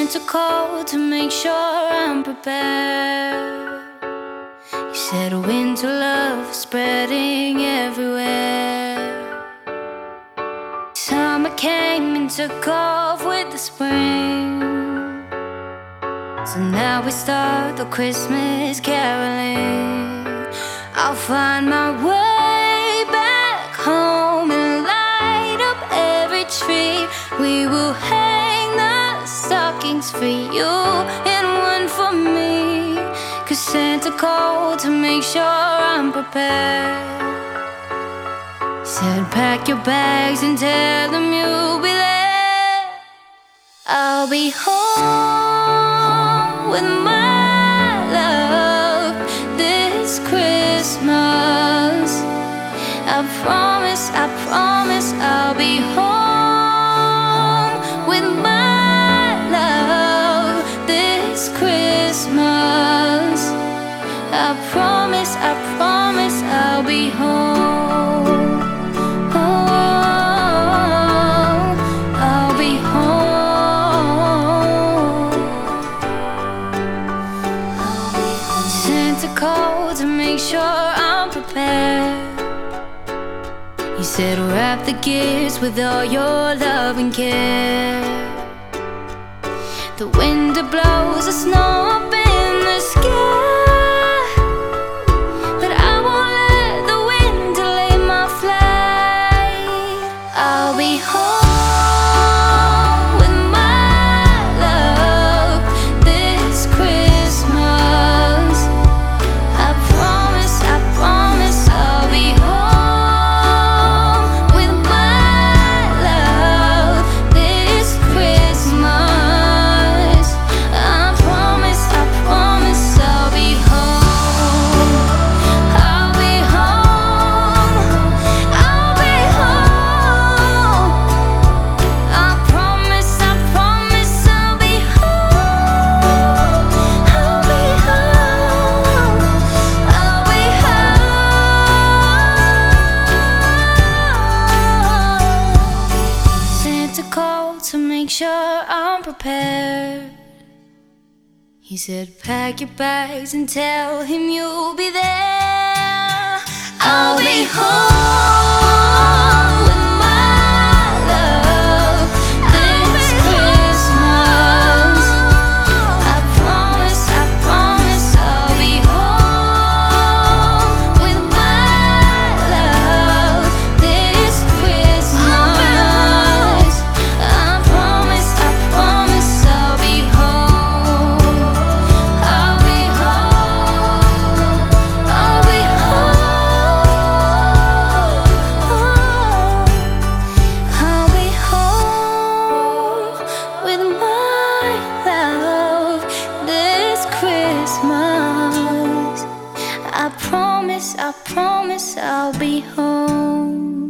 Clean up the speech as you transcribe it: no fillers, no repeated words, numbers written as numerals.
sent a call to make sure I'm prepared. You said winter love is spreading everywhere. Summer came and took off with the spring. So now we start the Christmas caroling. I'll find my way back home and light up every tree. We will hang the stockings for you and one for me. 'Cause Santa called to make sure I'm prepared. Said pack your bags and tell them you'll be there. I'll be home with my love this Christmas. I promise I'll be home with my love this Christmas. I promise I'll be home. I'll be home. Santa called to make sure I'm prepared. He said wrap the gifts with all your love and care. The wind blows the snow up in the sky, but I won't let the wind delay my flight. I'll be home with my love this Christmas. I promise I'll be home with my love this Christmas. I promise I'll be home. I'll be home. I'll be home. I promise I'll be home. I'll be home. I'll be home. Santa called to make sure I'm prepared. He said pack your bags and tell him you'll be there. I'll be home with my love this Christmas. I promise I'll be home with my love this Christmas. I promise I'll be home. I'll be home. I'll be home. I'll be home with my love this Christmas. I promise I'll be home.